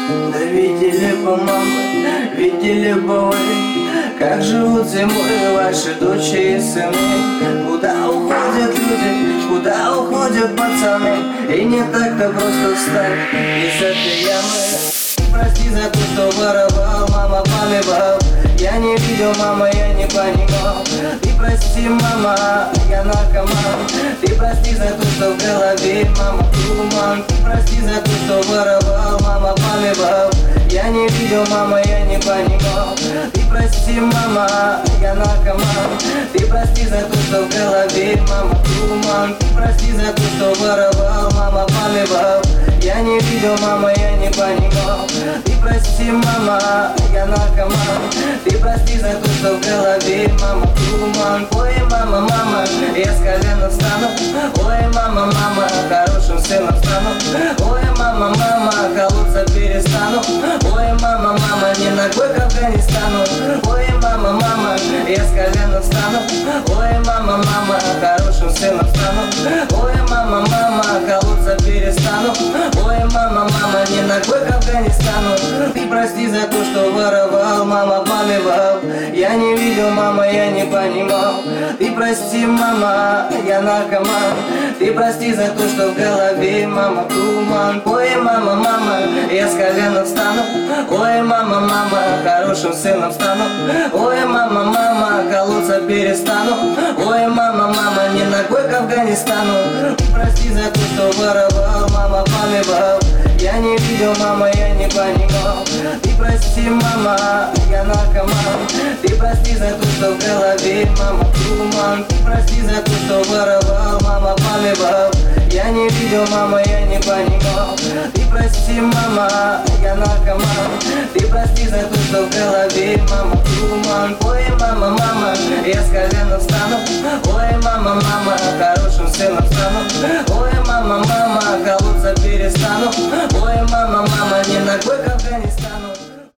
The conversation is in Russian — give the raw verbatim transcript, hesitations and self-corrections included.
Да видели бы, мама, видели бы вы, как живут зимой ваши дочери и сыны. Куда уходят люди, куда уходят пацаны, и не так-то просто встать из этой ямы. Прости за то, что воровал, мама, помевал. Я не видел, мама, я не понимал. Ты прости, мама, я наркоман. Ты прости за то, что в голове, мама, туман. Ты прости за то, что воровал, мама, помевал. Я не видел, мама, я не понимал. Ты прости, мама, я наркоман. Ты прости за то, что в голове, мама, туман. Ты прости за то, что воровал, мама, помевал. Я не видел, мама, я не понимал. Ты прости, мама, я наркоман. Ты прости за то, что в голове, мама, туман. Ой, мама, мама, я с колена встану. Ой, мама, мама, хорошим сыном стану. Ой, мама, мама, колоться перестану. Ой, мама, мама, не ногой к Афганистану. Ой, мама, мама, я с колена встану. Ой, мама, мама, хорошим сыном стану. Ой, мама, мама, колоться перестану. Ой, мама, мама, не ногой к Афганистану. Ты прости за то, что воровал, мама, помевал. Я не видел, мама, я не понимал. Ты прости, мама, я наркоман. Ты прости за то, что в голове, мама, туман. Ой, мама, мама, я с колена встану. Ой, мама, мама, хорошим сыном стану. Ой, мама, мама, колоться перестану. Ой, мама, мама, не ногой к Афганистану. Ты прости за то, что воровал, мама, помевал. Я не видел, мама, я не понимал. Ты прости, мама, я наркоман. Ты прости за то, что в голове, мама, туман. Ты прости за то, что воровал, мама, помевал. Я не видел, мама, я не понимал. Ты прости, мама, я наркоман. Ты прости за то, что в голове, мама, туман. Ой, мама, мама, я с колена встану. Ой,